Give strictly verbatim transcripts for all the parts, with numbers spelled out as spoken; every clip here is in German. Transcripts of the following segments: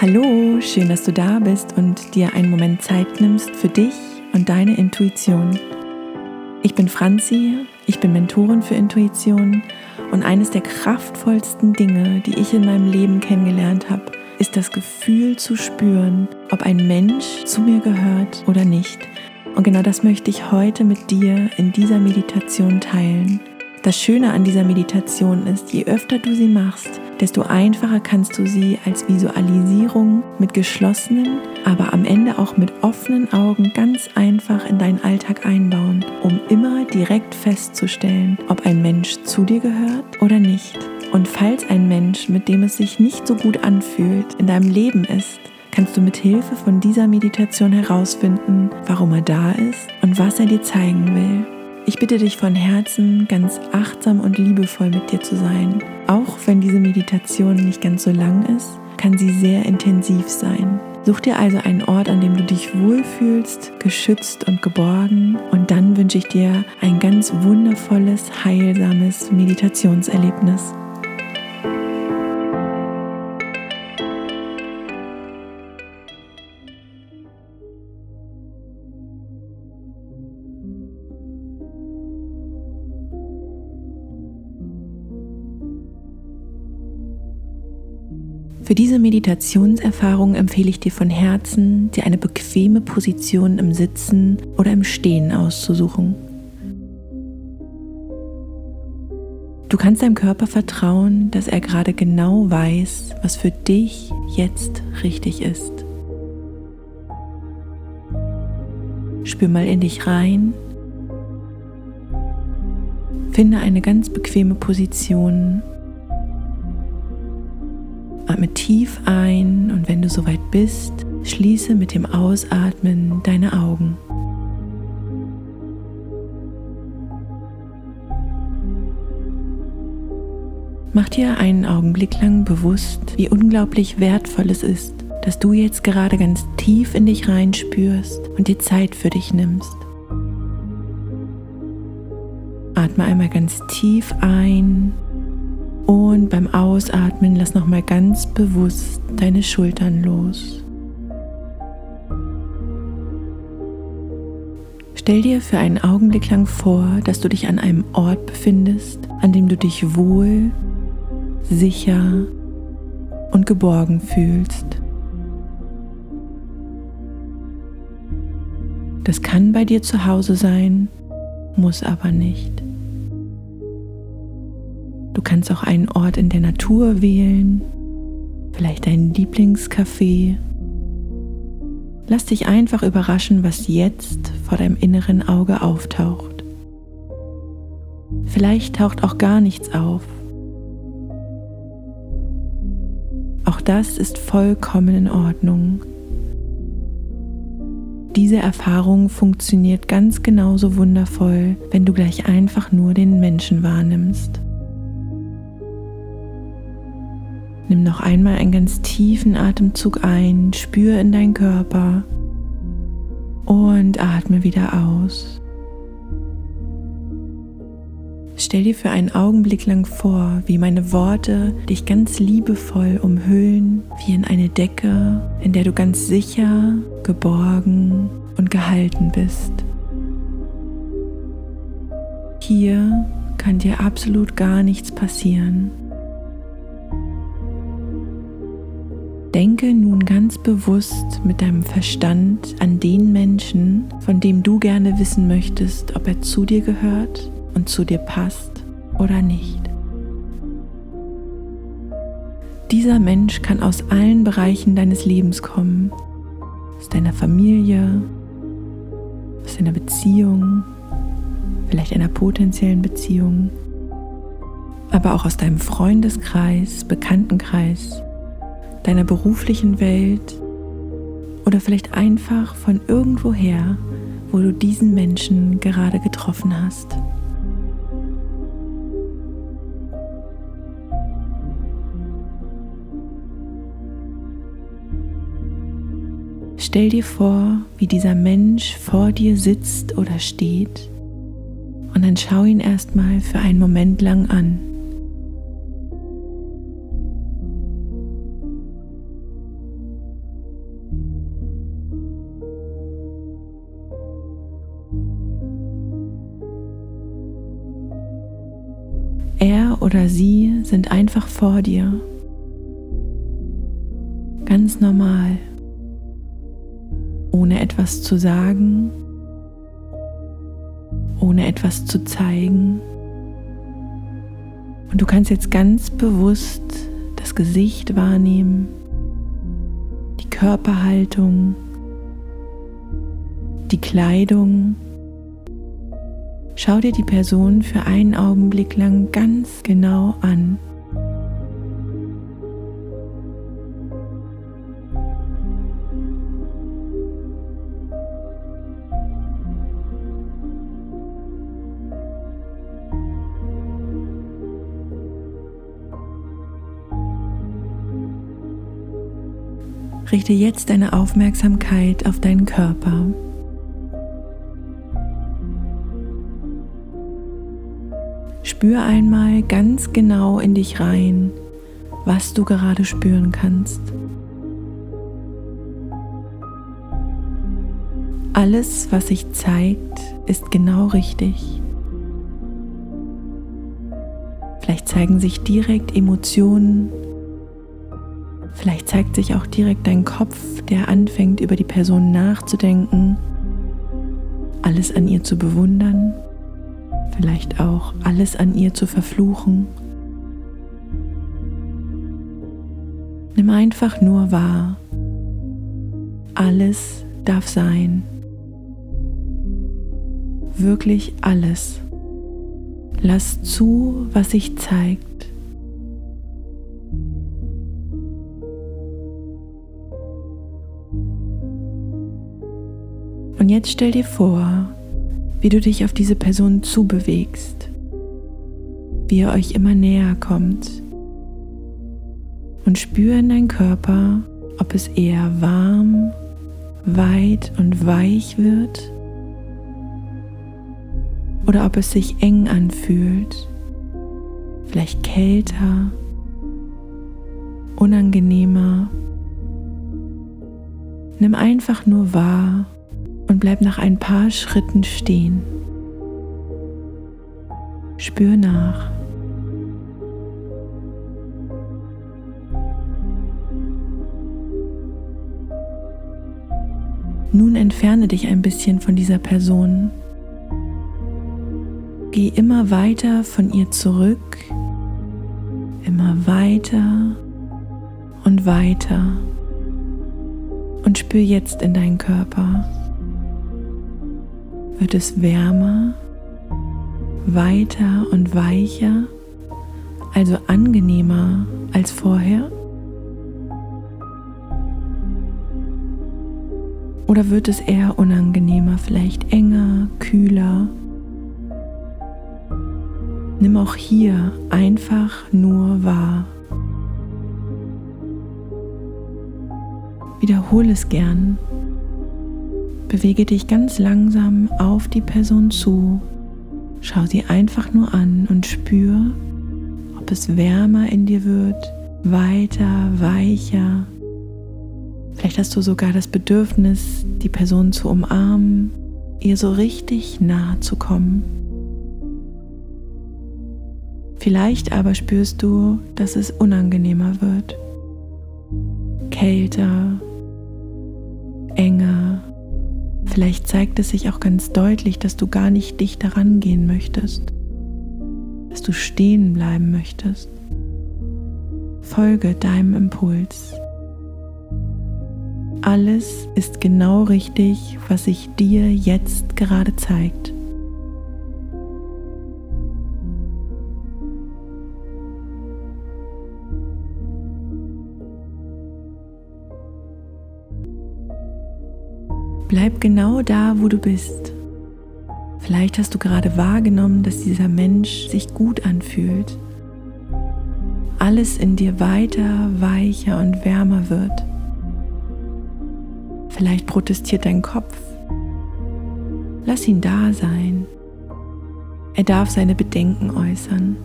Hallo, schön, dass du da bist und dir einen Moment Zeit nimmst für dich und deine Intuition. Ich bin Franzi, ich bin Mentorin für Intuition und eines der kraftvollsten Dinge, die ich in meinem Leben kennengelernt habe, ist das Gefühl zu spüren, ob ein Mensch zu mir gehört oder nicht. Und genau das möchte ich heute mit dir in dieser Meditation teilen. Das Schöne an dieser Meditation ist, je öfter du sie machst, desto einfacher kannst du sie als Visualisierung mit geschlossenen, aber am Ende auch mit offenen Augen ganz einfach in deinen Alltag einbauen, um immer direkt festzustellen, ob ein Mensch zu dir gehört oder nicht. Und falls ein Mensch, mit dem es sich nicht so gut anfühlt, in deinem Leben ist, kannst du mit Hilfe von dieser Meditation herausfinden, warum er da ist und was er dir zeigen will. Ich bitte dich von Herzen, ganz achtsam und liebevoll mit dir zu sein. Auch wenn diese Meditation nicht ganz so lang ist, kann sie sehr intensiv sein. Such dir also einen Ort, an dem du dich wohlfühlst, geschützt und geborgen. Und dann wünsche ich dir ein ganz wundervolles, heilsames Meditationserlebnis. Für diese Meditationserfahrung empfehle ich dir von Herzen, dir eine bequeme Position im Sitzen oder im Stehen auszusuchen. Du kannst deinem Körper vertrauen, dass er gerade genau weiß, was für dich jetzt richtig ist. Spür mal in dich rein. Finde eine ganz bequeme Position. Atme tief ein und wenn du soweit bist, schließe mit dem Ausatmen deine Augen. Mach dir einen Augenblick lang bewusst, wie unglaublich wertvoll es ist, dass du jetzt gerade ganz tief in dich reinspürst und dir Zeit für dich nimmst. Atme einmal ganz tief ein. Und beim Ausatmen lass nochmal ganz bewusst deine Schultern los. Stell dir für einen Augenblick lang vor, dass du dich an einem Ort befindest, an dem du dich wohl, sicher und geborgen fühlst. Das kann bei dir zu Hause sein, muss aber nicht. Du kannst auch einen Ort in der Natur wählen, vielleicht dein Lieblingscafé. Lass dich einfach überraschen, was jetzt vor deinem inneren Auge auftaucht. Vielleicht taucht auch gar nichts auf. Auch das ist vollkommen in Ordnung. Diese Erfahrung funktioniert ganz genauso wundervoll, wenn du gleich einfach nur den Menschen wahrnimmst. Nimm noch einmal einen ganz tiefen Atemzug ein, spür in deinen Körper und atme wieder aus. Stell dir für einen Augenblick lang vor, wie meine Worte dich ganz liebevoll umhüllen, wie in eine Decke, in der du ganz sicher, geborgen und gehalten bist. Hier kann dir absolut gar nichts passieren. Denke nun ganz bewusst mit deinem Verstand an den Menschen, von dem du gerne wissen möchtest, ob er zu dir gehört und zu dir passt oder nicht. Dieser Mensch kann aus allen Bereichen deines Lebens kommen, aus deiner Familie, aus deiner Beziehung, vielleicht einer potenziellen Beziehung, aber auch aus deinem Freundeskreis, Bekanntenkreis, deiner beruflichen Welt oder vielleicht einfach von irgendwoher, wo du diesen Menschen gerade getroffen hast. Stell dir vor, wie dieser Mensch vor dir sitzt oder steht und dann schau ihn erstmal für einen Moment lang an. oder sie sind einfach vor dir. Ganz normal, ohne etwas zu sagen, ohne etwas zu zeigen. Und du kannst jetzt ganz bewusst das Gesicht wahrnehmen, die Körperhaltung, die Kleidung. Schau dir die Person für einen Augenblick lang ganz genau an. Richte jetzt deine Aufmerksamkeit auf deinen Körper. Spür einmal ganz genau in dich rein, was du gerade spüren kannst. Alles, was sich zeigt, ist genau richtig. Vielleicht zeigen sich direkt Emotionen. Vielleicht zeigt sich auch direkt dein Kopf, der anfängt, über die Person nachzudenken, alles an ihr zu bewundern, vielleicht auch alles an ihr zu verfluchen. Nimm einfach nur wahr. Alles darf sein. Wirklich alles. Lass zu, was sich zeigt. Und jetzt stell dir vor, wie du dich auf diese Person zubewegst, wie ihr euch immer näher kommt. Und spür in deinen Körper, ob es eher warm, weit und weich wird oder ob es sich eng anfühlt, vielleicht kälter, unangenehmer. Nimm einfach nur wahr und bleib nach ein paar Schritten stehen. Spür nach. Nun entferne dich ein bisschen von dieser Person. Geh immer weiter von ihr zurück, immer weiter und weiter und spür jetzt in deinen Körper. Wird es wärmer, weiter und weicher, also angenehmer als vorher? Oder wird es eher unangenehmer, vielleicht enger, kühler? Nimm auch hier einfach nur wahr. Wiederhole es gern. Bewege dich ganz langsam auf die Person zu. Schau sie einfach nur an und spür, ob es wärmer in dir wird, weiter, weicher. Vielleicht hast du sogar das Bedürfnis, die Person zu umarmen, ihr so richtig nahe zu kommen. Vielleicht aber spürst du, dass es unangenehmer wird, kälter, enger. Vielleicht zeigt es sich auch ganz deutlich, dass du gar nicht dicht daran gehen möchtest, dass du stehen bleiben möchtest. Folge deinem Impuls. Alles ist genau richtig, was sich dir jetzt gerade zeigt. Bleib genau da, wo du bist. Vielleicht hast du gerade wahrgenommen, dass dieser Mensch sich gut anfühlt. Alles in dir weiter, weicher und wärmer wird. Vielleicht protestiert dein Kopf. Lass ihn da sein. Er darf seine Bedenken äußern.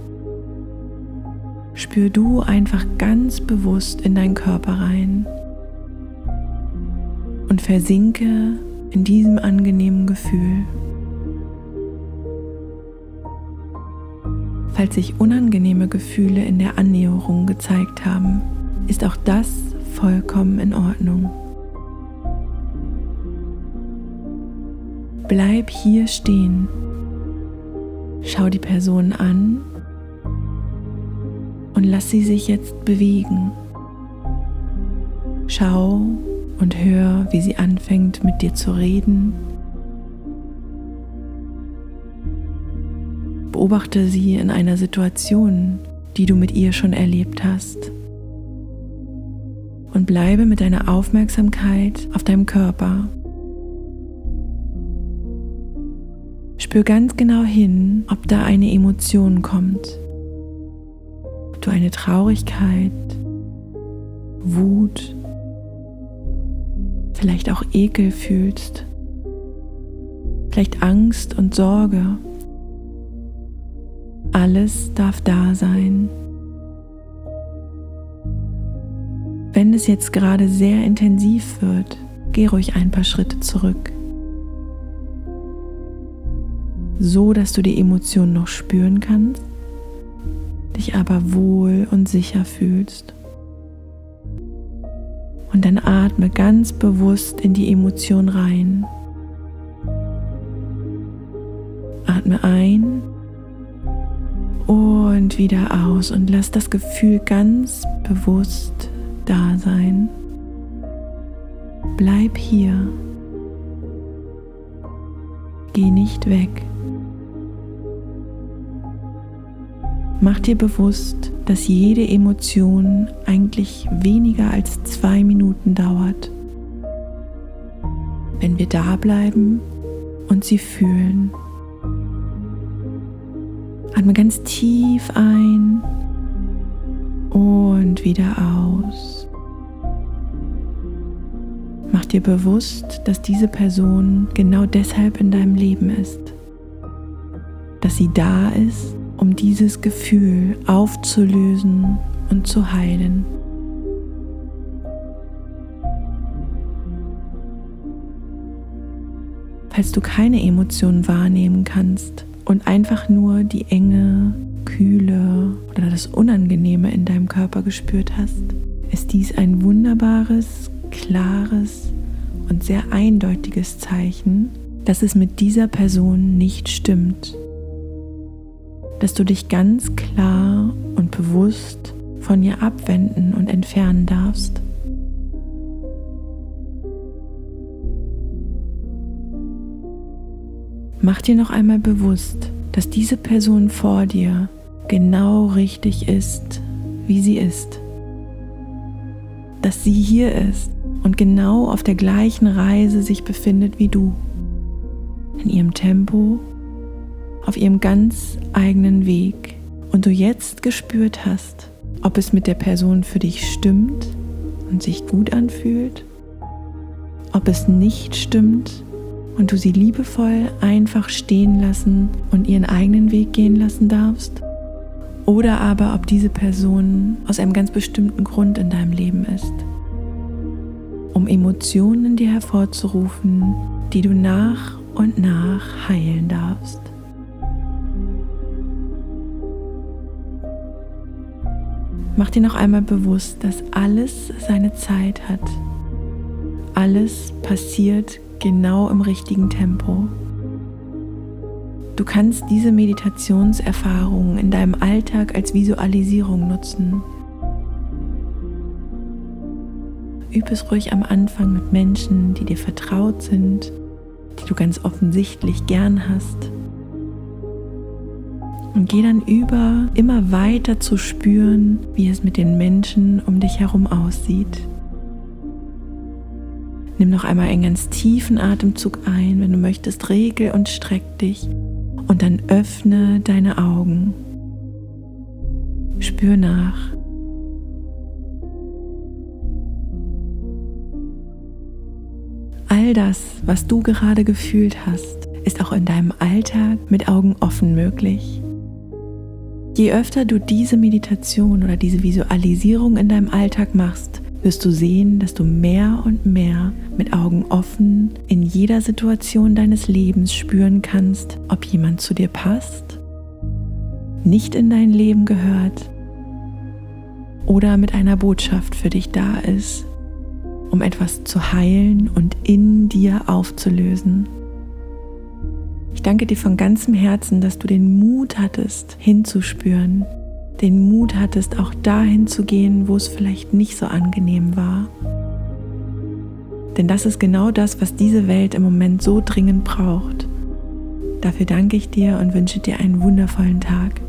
Spür du einfach ganz bewusst in deinen Körper rein und versinke in diesem angenehmen Gefühl. Falls sich unangenehme Gefühle in der Annäherung gezeigt haben, ist auch das vollkommen in Ordnung. Bleib hier stehen. Schau die Person an und lass sie sich jetzt bewegen. Schau und hör, wie sie anfängt, mit dir zu reden. Beobachte sie in einer Situation, die du mit ihr schon erlebt hast. Und bleibe mit deiner Aufmerksamkeit auf deinem Körper. Spür ganz genau hin, ob da eine Emotion kommt. Ob du eine Traurigkeit, Wut, vielleicht auch Ekel fühlst, vielleicht Angst und Sorge. Alles darf da sein. Wenn es jetzt gerade sehr intensiv wird, geh ruhig ein paar Schritte zurück, so dass du die Emotion noch spüren kannst, dich aber wohl und sicher fühlst. Und dann atme ganz bewusst in die Emotion rein. Atme ein und wieder aus und lass das Gefühl ganz bewusst da sein. Bleib hier. Geh nicht weg. Mach dir bewusst, dass jede Emotion eigentlich weniger als zwei Minuten dauert, wenn wir da bleiben und sie fühlen. Atme ganz tief ein und wieder aus. Mach dir bewusst, dass diese Person genau deshalb in deinem Leben ist, dass sie da ist, um dieses Gefühl aufzulösen und zu heilen. Falls du keine Emotionen wahrnehmen kannst und einfach nur die Enge, Kühle oder das Unangenehme in deinem Körper gespürt hast, ist dies ein wunderbares, klares und sehr eindeutiges Zeichen, dass es mit dieser Person nicht stimmt. Dass du dich ganz klar und bewusst von ihr abwenden und entfernen darfst. Mach dir noch einmal bewusst, dass diese Person vor dir genau richtig ist, wie sie ist. Dass sie hier ist und genau auf der gleichen Reise sich befindet wie du. In ihrem Tempo, auf ihrem ganz eigenen Weg und du jetzt gespürt hast, ob es mit der Person für dich stimmt und sich gut anfühlt, ob es nicht stimmt und du sie liebevoll einfach stehen lassen und ihren eigenen Weg gehen lassen darfst, oder aber ob diese Person aus einem ganz bestimmten Grund in deinem Leben ist, um Emotionen in dir hervorzurufen, die du nach und nach heilen darfst. Mach dir noch einmal bewusst, dass alles seine Zeit hat. Alles passiert genau im richtigen Tempo. Du kannst diese Meditationserfahrung in deinem Alltag als Visualisierung nutzen. Üb es ruhig am Anfang mit Menschen, die dir vertraut sind, die du ganz offensichtlich gern hast. Und geh dann über, immer weiter zu spüren, wie es mit den Menschen um dich herum aussieht. Nimm noch einmal einen ganz tiefen Atemzug ein, wenn du möchtest, regel und streck dich und dann öffne deine Augen. Spür nach. All das, was du gerade gefühlt hast, ist auch in deinem Alltag mit Augen offen möglich. Je öfter du diese Meditation oder diese Visualisierung in deinem Alltag machst, wirst du sehen, dass du mehr und mehr mit Augen offen in jeder Situation deines Lebens spüren kannst, ob jemand zu dir passt nicht in dein Leben gehört oder mit einer Botschaft für dich da ist, um etwas zu heilen und in dir aufzulösen. Ich danke dir von ganzem Herzen, dass du den Mut hattest, hinzuspüren, den Mut hattest, auch dahin zu gehen, wo es vielleicht nicht so angenehm war. Denn das ist genau das, was diese Welt im Moment so dringend braucht. Dafür danke ich dir und wünsche dir einen wundervollen Tag.